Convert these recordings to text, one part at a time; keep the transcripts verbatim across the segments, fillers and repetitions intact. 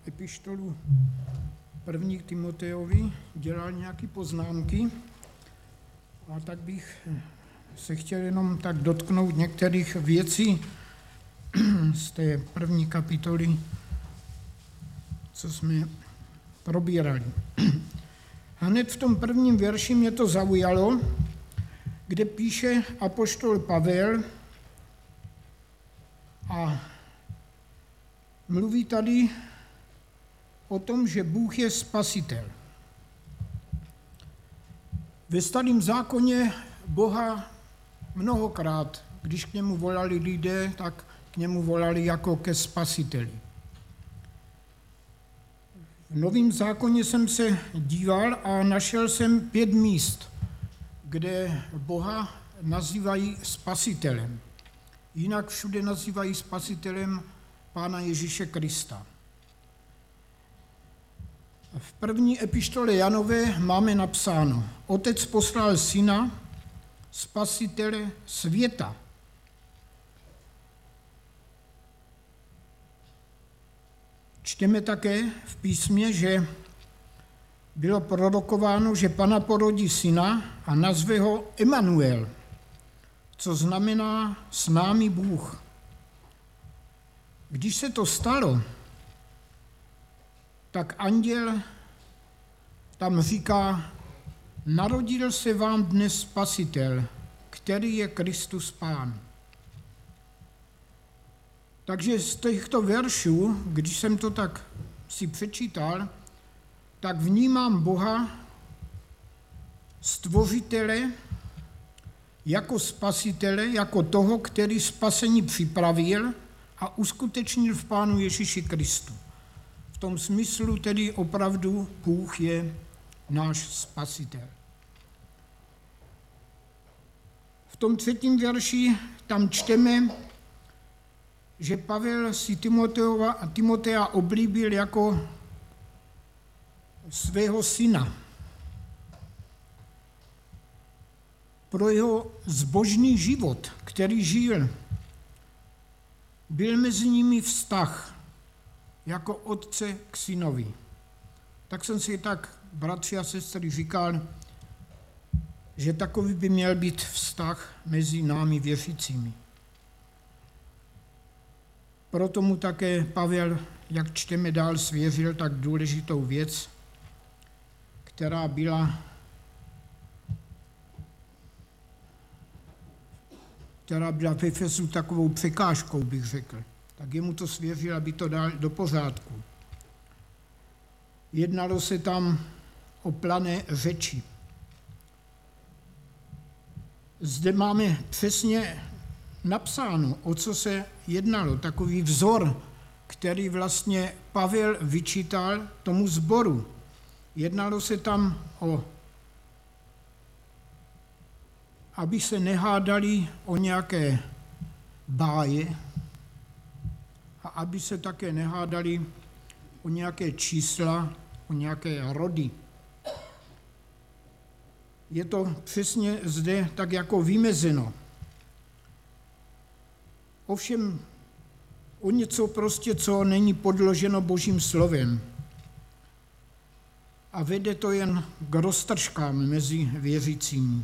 epištolu první k Timotejovi, dělal nějaké poznámky a tak bych se chtěl jenom tak dotknout některých věcí z té první kapitoly, co jsme probírali. Hned v tom prvním verši mě to zaujalo, kde píše apoštol Pavel a mluví tady o tom, že Bůh je spasitel. Ve Starém zákoně Boha mnohokrát, když k němu volali lidé, tak k němu volali jako ke spasiteli. V Novém zákoně jsem se díval a našel jsem pět míst, kde Boha nazývají spasitelem. Jinak všude nazývají spasitelem Pána Ježíše Krista. V první epištole Janové máme napsáno: Otec poslal syna, spasitele světa. Čteme také v písmě, že bylo prorokováno, že Pana porodí syna a nazve ho Emanuel, co znamená s námi Bůh. Když se to stalo, tak anděl tam říká: narodil se vám dnes spasitel, který je Kristus Pán. Takže z těchto veršů, když jsem to tak si přečítal, tak vnímám Boha, stvořitele, jako spasitele, jako toho, který spasení připravil a uskutečnil v Pánu Ježíši Kristu. V tom smyslu tedy opravdu Bůh je náš spasitel. V tom třetím verši tam čteme, že Pavel si Timoteja oblíbil jako svého syna. Pro jeho zbožný život, který žil, byl mezi nimi vztah jako otce k synovi. Tak jsem si tak, bratři a sestry, říkal, že takový by měl být vztah mezi námi věřícími. Proto mu také Pavel, jak čteme dál, svěřil tak důležitou věc, která byla, která byla v Efesu takovou překážkou, bych řekl. Tak jemu to svěřil, aby to dal do pořádku. Jednalo se tam o plané řeči. Zde máme přesně napsáno, o co se jednalo, takový vzor, který vlastně Pavel vyčítal tomu sboru. Jednalo se tam o, aby se nehádali o nějaké báje a aby se také nehádali o nějaké čísla, o nějaké rody. Je to přesně zde tak jako vymezeno. Ovšem o něco prostě, co není podloženo Božím slovem. A vede to jen k roztržkám mezi věřícími.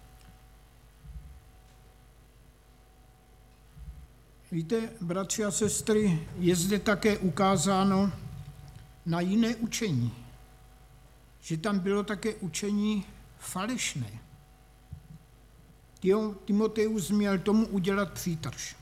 Víte, bratři a sestry, je zde také ukázáno na jiné učení. Že tam bylo také učení falešné. Timoteus měl tomu udělat přítrž.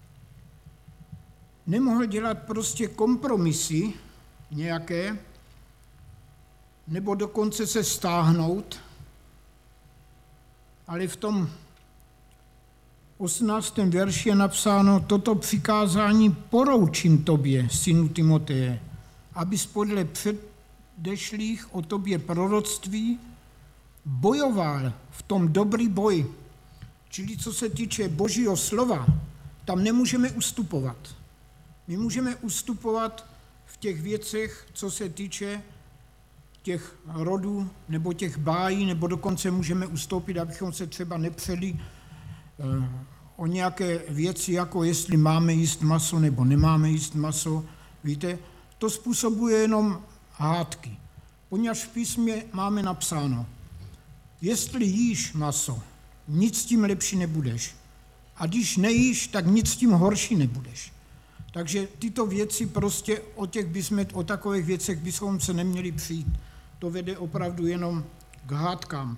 Nemohl dělat prostě kompromisy nějaké, nebo dokonce se stáhnout, ale v tom osmnáctém verši je napsáno: toto přikázání poroučím tobě, synu Timoteje, abys podle předešlých o tobě proroctví bojoval v tom dobrý boj. Čili co se týče Božího slova, tam nemůžeme ustupovat. My můžeme ustupovat v těch věcech, co se týče těch rodů nebo těch bájí, nebo dokonce můžeme ustoupit, abychom se třeba nepřeli o nějaké věci, jako jestli máme jíst maso nebo nemáme jíst maso. Víte, to způsobuje jenom hádky. Poněvadž v písmě máme napsáno, jestli jíš maso, nic tím lepší nebudeš. A když nejíš, tak nic tím horší nebudeš. Takže tyto věci prostě o těch bychom, o takových věcech bychom se neměli přijít. To vede opravdu jenom k hádkám.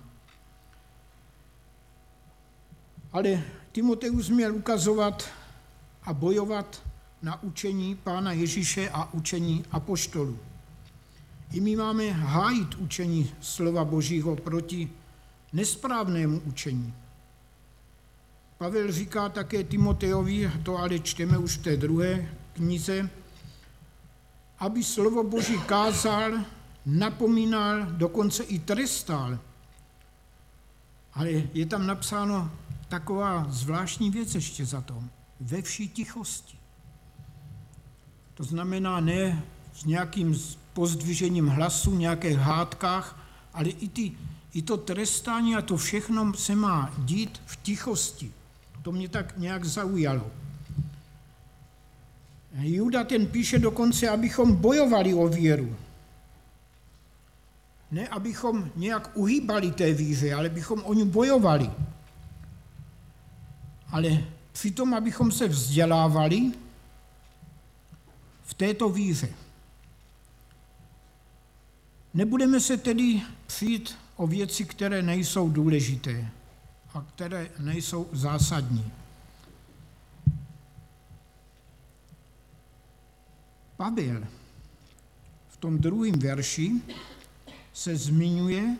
Ale Timoteus měl ukazovat a bojovat na učení Pána Ježíše a učení apoštolů. I my máme hájit učení slova Božího proti nesprávnému učení. Pavel říká také Timotejovi, to ale čteme už v té druhé knize, aby slovo Boží kázal, napomínal, dokonce i trestal. Ale je tam napsáno taková zvláštní věc ještě za tom. Ve vší tichosti. To znamená ne s nějakým pozdvižením hlasu, nějakých hádkách, ale i, ty, i to trestání a to všechno se má dít v tichosti. To mě tak nějak zaujalo. Juda ten píše dokonce, abychom bojovali o víru. Ne, abychom nějak uhýbali té víře, ale abychom o ní bojovali. Ale přitom, abychom se vzdělávali v této víře. Nebudeme se tedy přijít o věci, které nejsou důležité a které nejsou zásadní. Pavel v tom druhém verši se zmiňuje,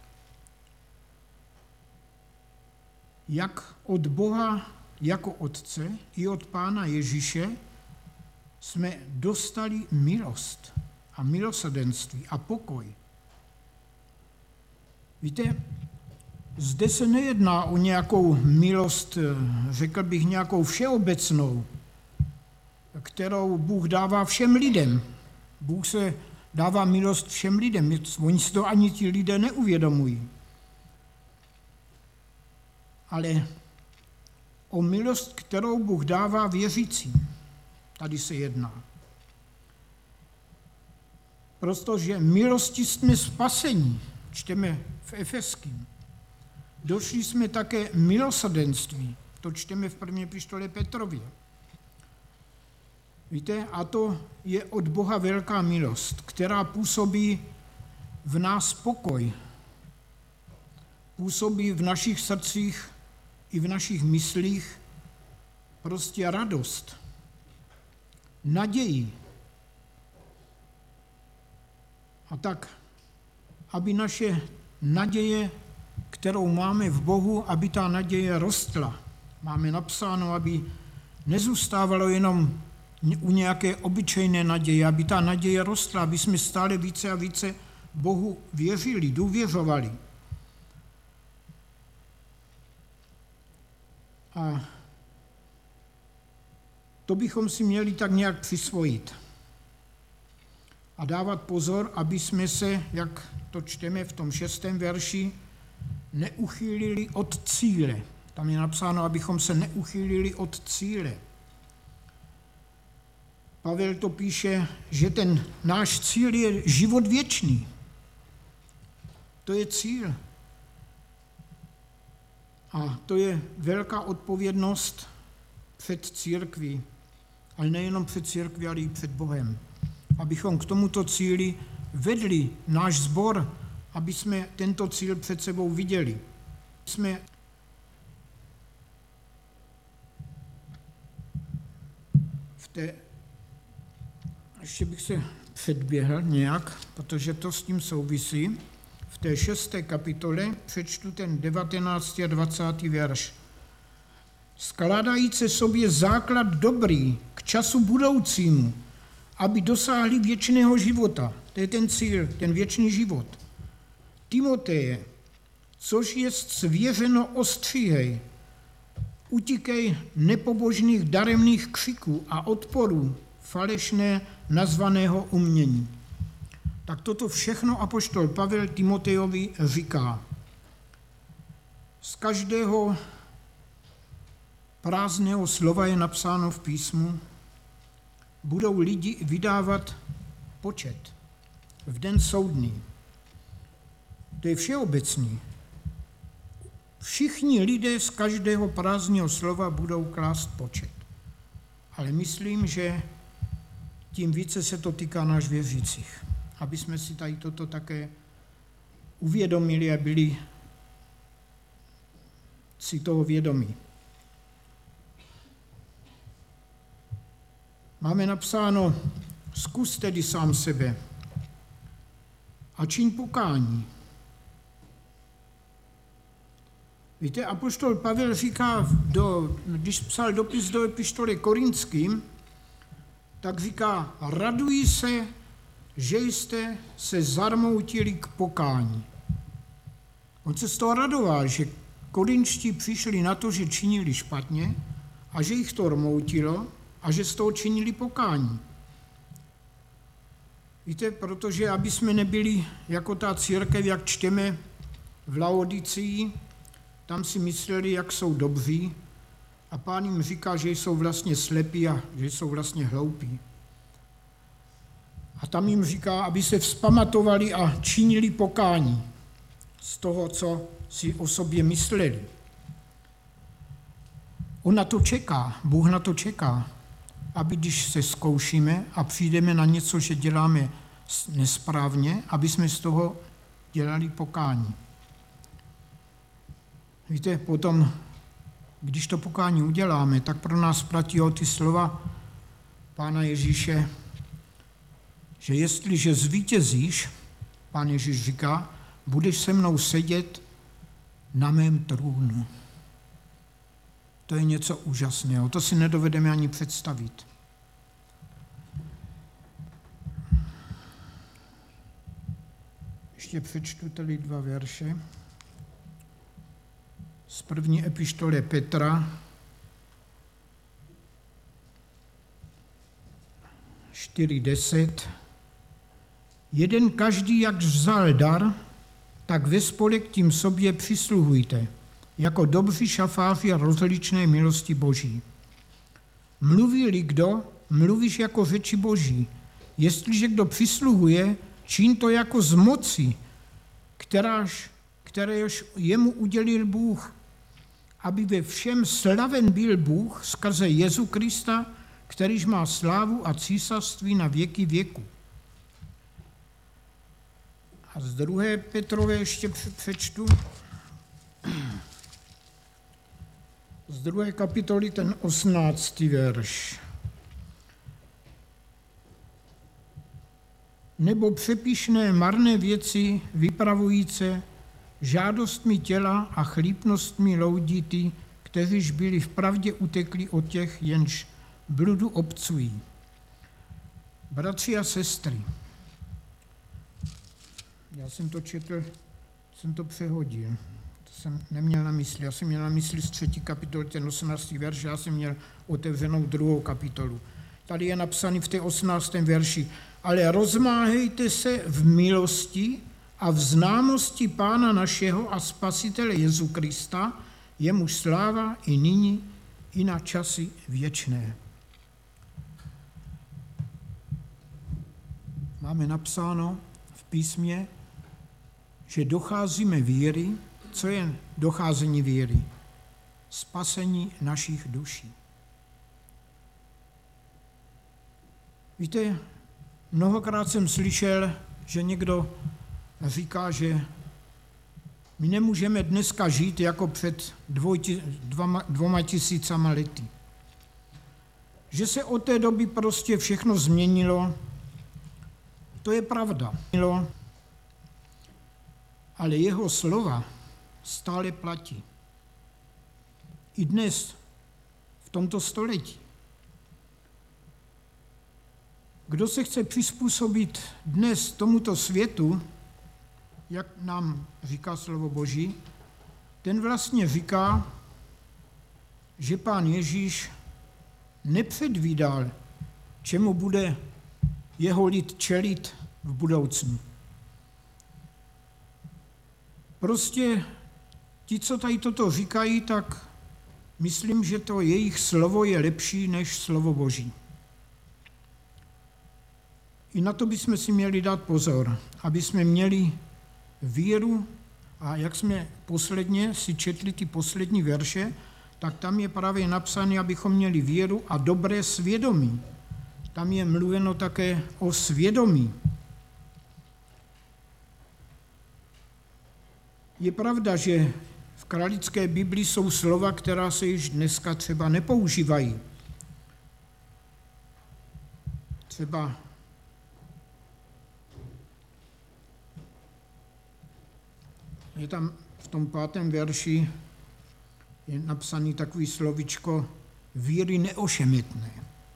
jak od Boha jako Otce i od Pána Ježíše jsme dostali milost a milosrdenství a pokoj. Víte, zde se nejedná o nějakou milost, řekl bych nějakou všeobecnou, kterou Bůh dává všem lidem. Bůh se dává milost všem lidem, oni si to ani ti lidé neuvědomují. Ale o milost, kterou Bůh dává věřícím, tady se jedná. Protože milosti jsme spasení, čteme v Efeským. Došli jsme také milosrdenství, to čteme v první epištole Petrově. Víte, a to je od Boha velká milost, která působí v nás pokoj, působí v našich srdcích i v našich myslích prostě radost, naději. A tak, aby naše naděje, kterou máme v Bohu, aby ta naděje rostla. Máme napsáno, aby nezůstávalo jenom u nějaké obyčejné naděje, aby ta naděje rostla, aby jsme stále více a více Bohu věřili, důvěřovali. A to bychom si měli tak nějak přisvojit. A dávat pozor, aby jsme se, jak to čteme v tom šestém verši, neuchýlili od cíle. Tam je napsáno, abychom se neuchýlili od cíle. Pavel to píše, že ten náš cíl je život věčný. To je cíl. A to je velká odpovědnost před církví. Ale nejenom před církví, ale i před Bohem. Abychom k tomuto cíli vedli náš sbor, aby jsme tento cíl před sebou viděli. Jsme v té, ještě bych se předběhl nějak, protože to s tím souvisí. V té šesté kapitole přečtu ten devatenáctý a dvacátý verš. Skládajíce sobě základ dobrý k času budoucímu, aby dosáhli věčného života. To je ten cíl, ten věčný život. Timoteje, což je svěřeno ostříhej, utíkej nepobožných daremných křiků a odporů falešné nazvaného umění. Tak toto všechno apoštol Pavel Timotejovi říká. Z každého prázdného slova je napsáno v písmu, budou lidi vydávat počet v den soudný. To je všeobecný. Všichni lidé z každého prázdného slova budou klást počet. Ale myslím, že tím více se to týká náš věřících. Aby jsme si tady toto také uvědomili a byli si toho vědomí. Máme napsáno, zkus tedy sám sebe a čiň pokání. Víte, apoštol Pavel říká, do, když psal dopis do epištoly Korinským, tak říká, raduj se, že jste se zarmoutili k pokání. On se z toho radoval, že korinští přišli na to, že činili špatně a že jich to rmoutilo a že z toho činili pokání. Víte, protože aby jsme nebyli jako ta církev, jak čteme v Laodicii, tam si mysleli, jak jsou dobří a Pán jim říká, že jsou vlastně slepí a že jsou vlastně hloupí. A tam jim říká, aby se vzpamatovali a činili pokání z toho, co si o sobě mysleli. On na to čeká, Bůh na to čeká, aby když se zkoušíme a přijdeme na něco, že děláme nesprávně, aby jsme z toho dělali pokání. Víte, potom, když to pokání uděláme, tak pro nás platí o ty slova Pána Ježíše, že jestliže zvítězíš, Pán Ježíš říká, budeš se mnou sedět na mém trůnu. To je něco úžasného, to si nedovedeme ani představit. Ještě přečtu tady dva verše. Z první epištoly Petra, čtyři deset. Jeden každý, jak vzal dar, tak ve spolek tím sobě přisluhujte, jako dobří šafáři a rozličné milosti Boží. Mluví-li kdo, mluvíš jako řeči Boží. Jestliže kdo přisluhuje, čin to jako z moci, kteráž, kteréž jemu udělil Bůh, aby ve všem slaven byl Bůh skrze Jezu Krista, kterýž má slávu a císařství na věky věku. A z druhé Petrové ještě přečtu. Z druhé kapitoly ten osmnáctý verš. Nebo přepíšné marné věci vypravujíce žádostmi těla a chlípnostmi loudity, kteříž byli v pravdě utekli od těch, jenž bludu obcují. Bratři a sestry, já jsem to četl, jsem to přehodil. To jsem neměl na mysli. Já jsem měl na mysli z třetí kapitoly, ten osmnáctý verš, já jsem měl otevřenou druhou kapitolu. Tady je napsaný v té osmnáctém verši, ale rozmáhejte se v milosti a v známosti Pána našeho a Spasitele Jezu Krista, jemuž sláva i nyní, i na časy věčné. Máme napsáno v písmě, že docházíme víry. Co je docházení víry? Spasení našich duší. Víte, mnohokrát jsem slyšel, že někdo říká, že my nemůžeme dneska žít jako před dvoj, dvoma, dvoma tisícama lety. Že se od té doby prostě všechno změnilo, to je pravda. Ale jeho slova stále platí. I dnes, v tomto století. Kdo se chce přizpůsobit dnes tomuto světu, jak nám říká slovo Boží, ten vlastně říká, že Pán Ježíš nepředvídal, čemu bude jeho lid čelit v budoucnu. Prostě ti, co tady toto říkají, tak myslím, že to jejich slovo je lepší než slovo Boží. I na to bychom si měli dát pozor, aby jsme měli víru a jak jsme posledně si četli ty poslední verše, tak tam je právě napsané, abychom měli víru a dobré svědomí. Tam je mluveno také o svědomí. Je pravda, že v kralické Biblii jsou slova, která se již dneska třeba nepoužívají. Třeba je tam v tom pátém verši je napsaný takový slovičko víry neošemetné.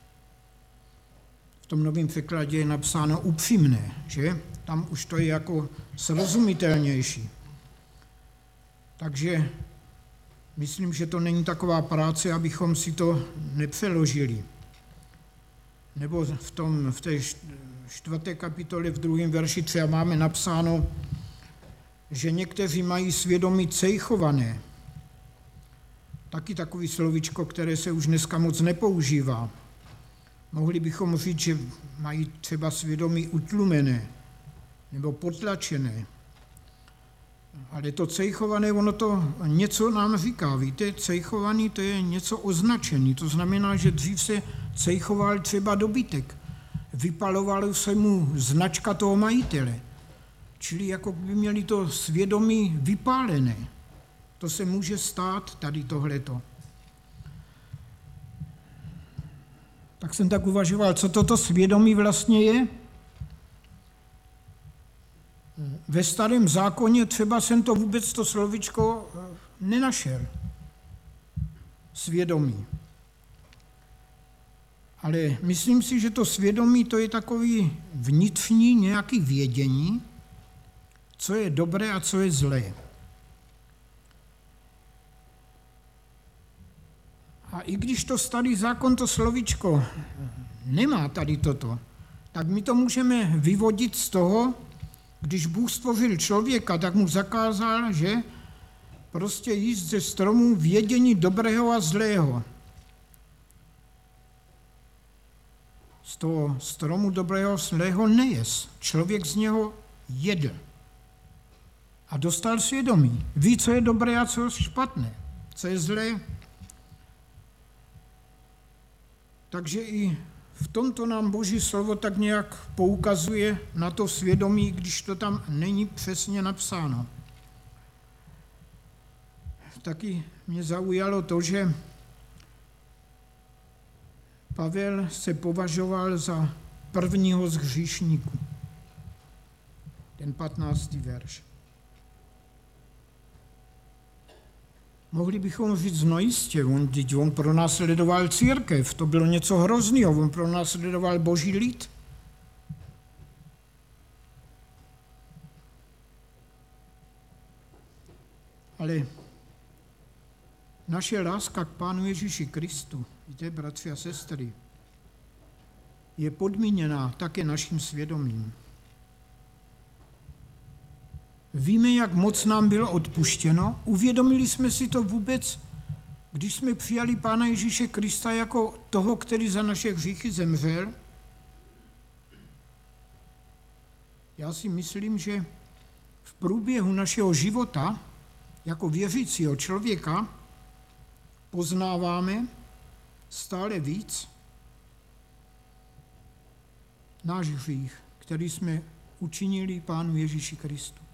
V tom novém překladě je napsáno upřímné, že? Tam už to je jako srozumitelnější. Takže myslím, že to není taková práce, abychom si to nepřeložili. Nebo v, tom, v té čtvrté kapitole v druhém verši třeba máme napsáno, že někteří mají svědomí cejchované. Taky takový slovíčko, které se už dneska moc nepoužívá. Mohli bychom říct, že mají třeba svědomí utlumené nebo potlačené. Ale to cejchované, ono to něco nám říká. Víte, cejchovaný to je něco označený. To znamená, že dřív se cejchoval třeba dobytek. Vypalovalo se mu značka toho majitele. Čili jako by měli to svědomí vypálené. To se může stát tady tohleto. Tak jsem tak uvažoval, co toto svědomí vlastně je. Ve Starém zákoně třeba jsem to vůbec to slovičko nenašel. Svědomí. Ale myslím si, že to svědomí to je takový vnitřní nějaký vědění, co je dobré a co je zlé. A i když to Starý zákon, to slovíčko nemá tady toto, tak my to můžeme vyvodit z toho, když Bůh stvořil člověka, tak mu zakázal, že prostě jíst ze stromů vědění dobrého a zlého. Z toho stromu dobrého a zlého nejes. Člověk z něho jedl. A dostal svědomí. Ví, co je dobré a co je špatné. Co je zlé. Takže i v tomto nám Boží slovo tak nějak poukazuje na to svědomí, když to tam není přesně napsáno. Taky mě zaujalo to, že Pavel se považoval za prvního z hříšníků. Ten patnáctý verš. Mohli bychom říct, no jistě, on, on pronásledoval církev, to bylo něco hrozného, on pronásledoval Boží lid. Ale naše láska k Pánu Ježíši Kristu, víte, bratři a sestry, je podmíněná také naším svědomím. Víme, jak moc nám bylo odpuštěno, uvědomili jsme si to vůbec, když jsme přijali Pána Ježíše Krista jako toho, který za naše hříchy zemřel. Já si myslím, že v průběhu našeho života jako věřícího člověka poznáváme stále víc náš hřích, který jsme učinili Pánu Ježíši Kristu.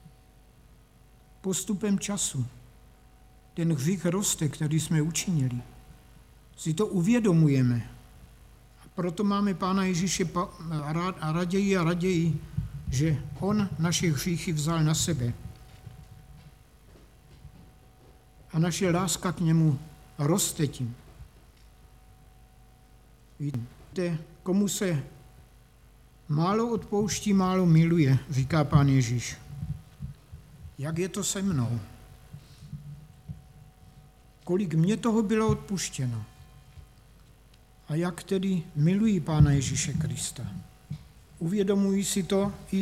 Postupem času ten hřích roste, který jsme učinili. Si to uvědomujeme. A proto máme Pána Ježíše a raději a raději, že on naše hříchy vzal na sebe. A naše láska k němu roste tím. Víte, komu se málo odpouští, málo miluje, říká Pán Ježíš. Jak je to se mnou? Kolik mě toho bylo odpuštěno? A jak tedy miluji Pána Ježíše Krista? Uvědomuji si to i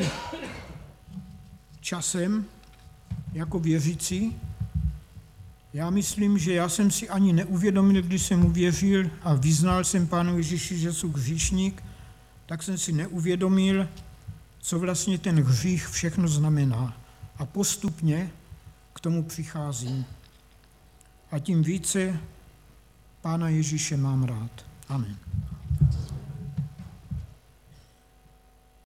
časem jako věřící. Já myslím, že já jsem si ani neuvědomil, když jsem uvěřil a vyznal jsem Pánu Ježíši, že jsem hříšník, tak jsem si neuvědomil, co vlastně ten hřích všechno znamená. A postupně k tomu přicházím. A tím více Pána Ježíše mám rád. Amen.